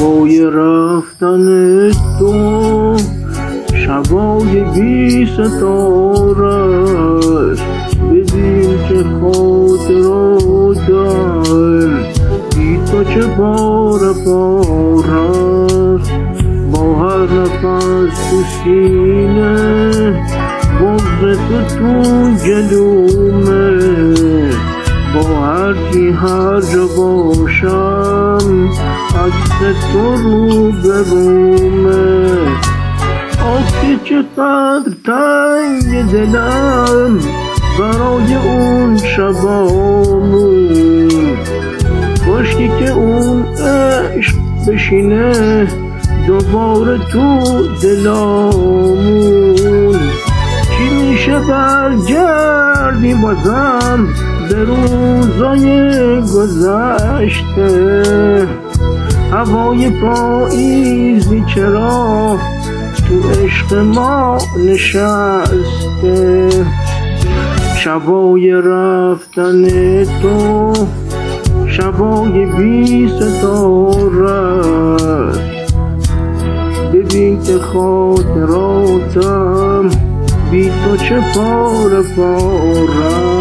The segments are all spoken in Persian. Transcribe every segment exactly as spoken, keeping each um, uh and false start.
شبای رفتن تو، شبای بی ستاره، ببین که خاطراتم بی تو چه پاره پاره، با هر نفس تو سینه بغض تو تو جلومه، با هرچی هر جا باشم عکس تو رو برومه. آخه چقدر تنگ دلم برای اون شبامون، کاشکی که اون عشق بشینه دوباره تو دلامون. چی میشه برگردی بازم به روزای گذشته، هوای پاییزی چرا تو عشق ما نشسته. شبای رفتن تو، شبای بی ستاره، ببین که خاطراتم بی تو چه پاره پاره.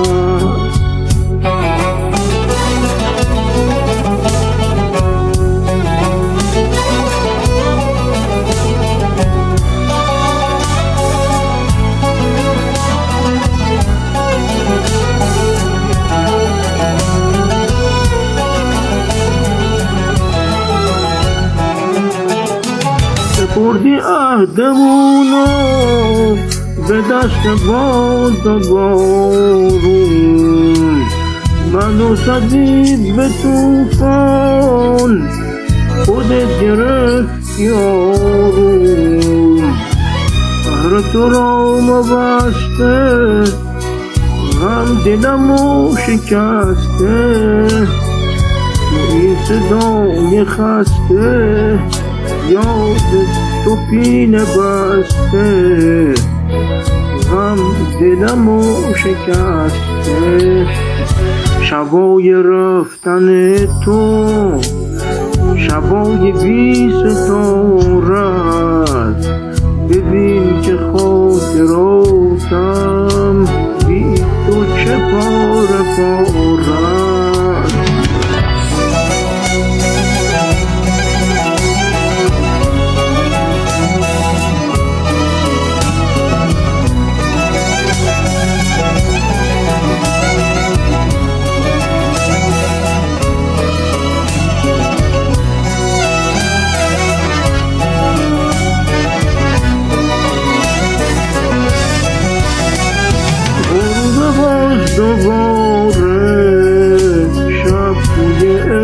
سپردی عهدمونو به دست باد و بارون، منو زدی به توفان خودت گرفتی آروم. قهر تو را بسته غم دلمو شکسته، تو این صدای خسته یاد تو پینه بسته، غم دلمو شکسته. شبای رفتن تو، شبای بی ستاره، ببین که خاطراتم بی تو چه پاره پاره. دوباره شب توی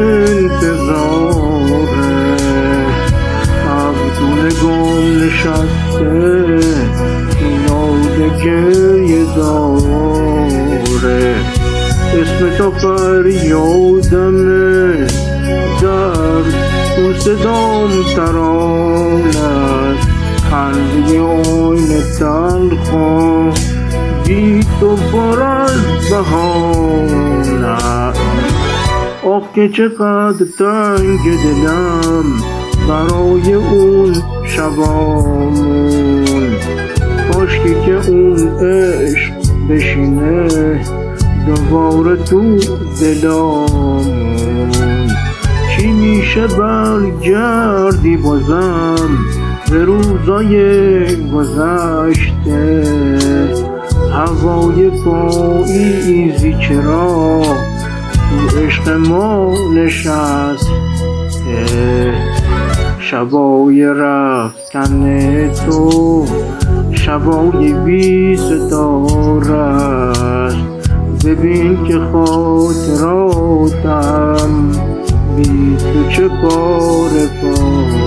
انتظاره، عبدون گم نشسته یاد گریه داره. اسم تو فریادمه در تو صدام ترانه، خنده آینه تلخا بی تو پر از بهانه. آخ که چقدر تنگ دلم برای اون شبامون، کاشکی که اون عشق بشینه دوباره تو دلامون. چی میشه برگردی بازم به روزای گذشته، هوای پاییزی چرا تو عشق ما نشسته. شبای رفتن تو، شبای بی ستاره، ببین که خاطراتم بی تو چه پاره پاره.